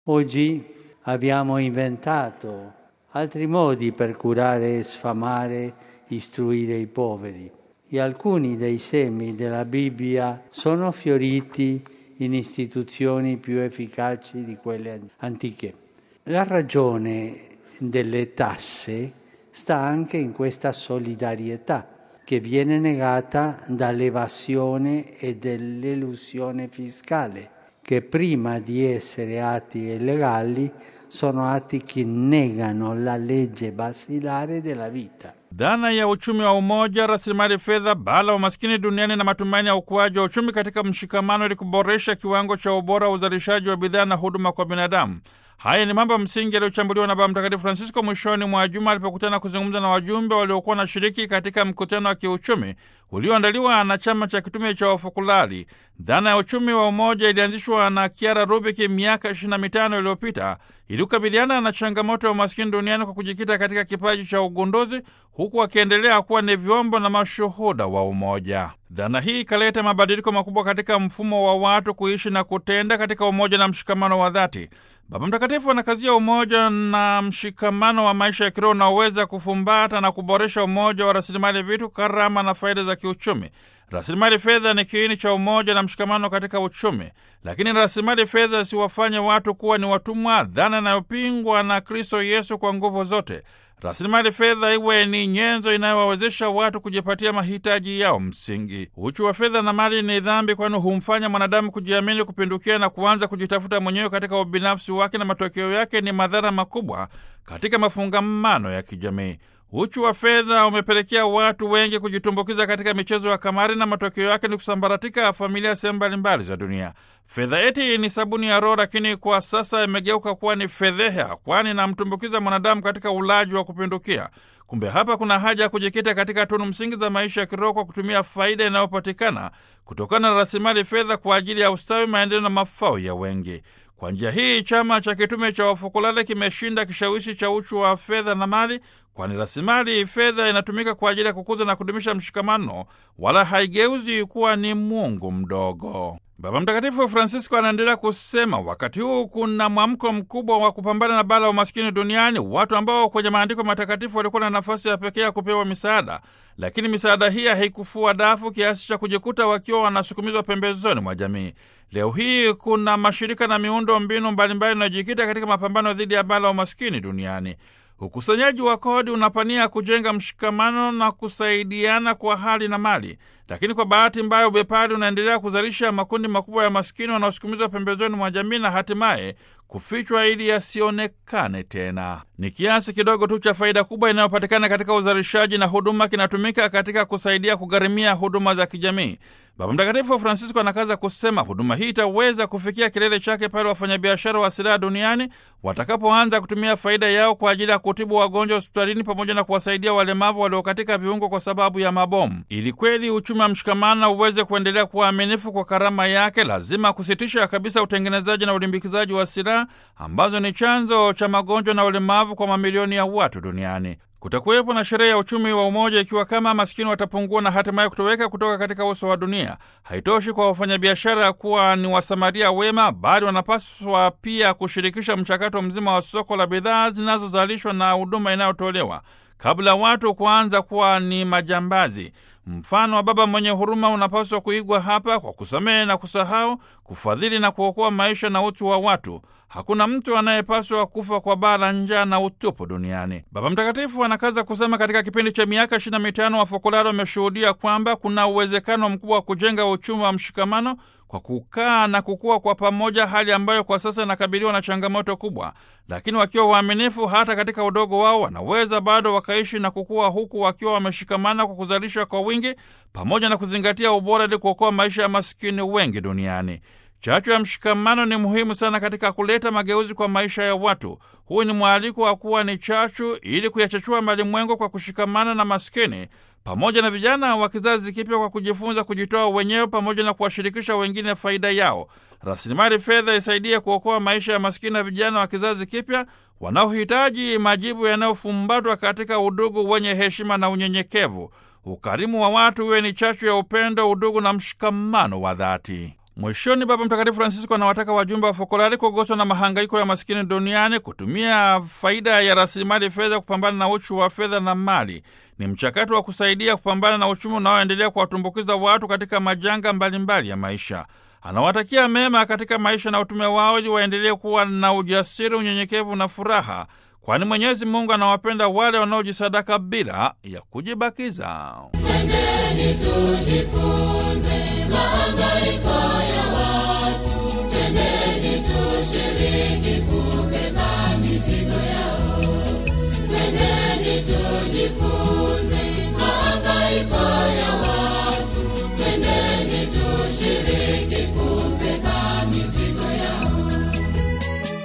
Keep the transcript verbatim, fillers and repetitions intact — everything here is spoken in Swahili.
Oggi abbiamo inventato altri modi per curare, sfamare, istruire i poveri e alcuni dei semi della Bibbia sono fioriti in istituzioni più efficaci di quelle antiche. La ragione delle tasse sta anche in questa solidarietà che viene negata dall'evasione e dall'elusione fiscale, che prima di essere atti illegali sono atti che negano la legge basilare della vita. Dhana ya uchumi wa umoja, rasilimali fedha, bala umaskini duniani na matumaini ya ukuaji wa uchumi katika mshikamano ili kuboresha kiwango cha ubora wa uzalishaji wa bidhaa na huduma kwa binadamu. Haya ni mambo msingi yaliyochambuliwa na Baba Mtakatifu Francisco mwishoni mwa juma alipokutana kuzungumza na wajumbe waliokuwa na shiriki katika mkutano wa kiuchumi ulioandaliwa na chama cha kitume cha wafukulari. Dhana ya uchumi wa umoja ilianzishwa na Kiara Rubiki miaka ishirini na mitano iliyopita ili kukabiliana na changamoto ya umaskini duniani kwa kujikita katika kipaji cha ugunduzi, huku akiendelea kuwa ni vyombo na mashuhuda wa umoja. Dhana hii ikaleta mabadiliko makubwa katika mfumo wa watu kuishi na kutenda katika umoja na mshikamano wa dhati. Baba Mtakatifu anakazia umoja na mshikamano wa maisha ya kiroho unaoweza kufumbata na kuboresha umoja wa rasilimali vitu, karama na faida za kiuchumi. Rasilimali fedha ni kiini cha umoja na mshikamano katika uchumi, lakini rasilimali fedha siwafanye watu kuwa ni watumwa, dhana inayopingwa na Kristo Yesu kwa nguvu zote. Rasilimali fedha iwe ni nyenzo inayowawezesha watu kujipatia mahitaji yao msingi. Uchu wa fedha na mali ni dhambi, kwani humfanya mwanadamu kujiamini kupindukia na kuanza kujitafuta mwenyewe katika ubinafsi wake, na matokeo yake ni madhara makubwa katika mafungamano ya kijamii. Uchu wa fedha umepelekea watu wengi kujitumbukiza katika michezo ya kamari, na matokeo yake ni kusambaratika familia sehemu mbalimbali za dunia. Fedha eti ni sabuni ya roho, lakini kwa sasa imegeuka kuwa ni fedheha, kwani namtumbukiza mwanadamu katika ulaji wa kupindukia. Kumbe hapa kuna haja ya kujikita katika tunu msingi za maisha ya kiroho kwa kutumia faida inayopatikana kutokana na rasilimali fedha kwa ajili ya ustawi, maendeleo na mafao ya wengi. Kwa njia hii chama cha kitume cha wafukulale kimeshinda kishawishi cha uchu wa fedha na mali, kwani rasilimali fedha inatumika kwa ajili ya kukuza na kudumisha mshikamano, wala haigeuzi kuwa ni mungu mdogo. Baba Mtakatifu Francisco anaendelea kusema wakati huu kuna mwamko mkubwa wa kupambana na bala umaskini duniani, watu ambao kwenye maandiko matakatifu walikuwa na nafasi ya pekee ya kupewa misaada, lakini misaada hii haikufua dafu kiasi cha kujikuta wakiwa wanasukumizwa pembezoni mwa jamii. Leo hii kuna mashirika na miundo mbinu mbalimbali inayojikita katika mapambano dhidi ya bala umaskini duniani. Ukusanyaji wa kodi unapania kujenga mshikamano na kusaidiana kwa hali na mali, lakini kwa bahati mbaya ubepari unaendelea kuzalisha makundi makubwa ya maskini wanaosukumizwa pembezoni mwa jamii na hatimaye kufichwa ili yasionekane tena. Ni kiasi kidogo tu cha faida kubwa inayopatikana katika uzalishaji na huduma kinatumika katika kusaidia kugharimia huduma za kijamii. Baba Mtakatifu Francisco anakaza kusema huduma hii itaweza kufikia kilele chake pale wafanyabiashara wa silaha duniani watakapoanza kutumia faida yao kwa ajili ya kutibu wagonjwa hospitalini, pamoja na kuwasaidia walemavu waliokatika viungo kwa sababu ya mabomu. Ili kweli uchumi wa mshikamano uweze kuendelea kuwa aminifu kwa karama yake, lazima kusitisha kabisa utengenezaji na ulimbikizaji wa silaha ambazo ni chanzo cha magonjwa na ulemavu kwa mamilioni ya watu duniani. Kutakuwepo na sherehe ya uchumi wa umoja ikiwa kama maskini watapungua na hatimaye kutoweka kutoka katika uso wa dunia. Haitoshi kwa wafanyabiashara kuwa ni wasamaria wema, bali wanapaswa pia kushirikisha mchakato mzima wa soko la bidhaa zinazozalishwa na huduma inayotolewa, kabla watu kuanza kuwa ni majambazi. Mfano wa baba mwenye huruma unapaswa kuigwa hapa kwa kusamehe na kusahau, kufadhili na kuokoa maisha na utu wa watu. Hakuna mtu anayepaswa kufa kwa baa la njaa na utupu duniani. Baba Mtakatifu anakaza kusema katika kipindi cha miaka ishirini na mitano wafokolari wameshuhudia kwamba kuna uwezekano mkubwa wa kujenga uchumi wa mshikamano kwa kukaa na kukua kwa pamoja, hali ambayo kwa sasa inakabiliwa na changamoto kubwa, lakini wakiwa waaminifu hata katika udogo wao wanaweza bado wakaishi na kukua, huku wakiwa wameshikamana kwa kuzalisha kwa wingi, pamoja na kuzingatia ubora ili kuokoa maisha ya maskini wengi duniani. Chachu ya mshikamano ni muhimu sana katika kuleta mageuzi kwa maisha ya watu. Huu ni mwaliko wa kuwa ni chachu ili kuyachachua malimwengu kwa kushikamana na maskini, pamoja na vijana wa kizazi kipya kwa kujifunza kujitoa wenyewe, pamoja na kuwashirikisha wengine faida yao. Rasilimali fedha isaidie kuokoa maisha ya maskini na vijana wa kizazi kipya wanaohitaji majibu yanayofumbatwa katika udugu wenye heshima na unyenyekevu. Ukarimu wa watu uwe ni chachu ya upendo, udugu na mshikamano wa dhati. Mwishoni, Baba Mtakatifu Francisco anawataka wajumbe wa Fokolari kuguswa na mahangaiko ya masikini duniani, kutumia faida ya rasilimali fedha kupambana na uchu wa fedha na mali. Ni mchakato wa kusaidia kupambana na uchumi unaoendelea kuwatumbukiza watu katika majanga mbalimbali ya maisha. Anawatakia mema katika maisha na utume wao ili waendelee kuwa na ujasiri, unyenyekevu na furaha, kwani Mwenyezi Mungu anawapenda wale wanaojisadaka bila ya kujibakiza. Twendeni tujifunze mahangaiko ya watu, twendeni tushiriki kubeba mizigo yao, twendeni tujifunze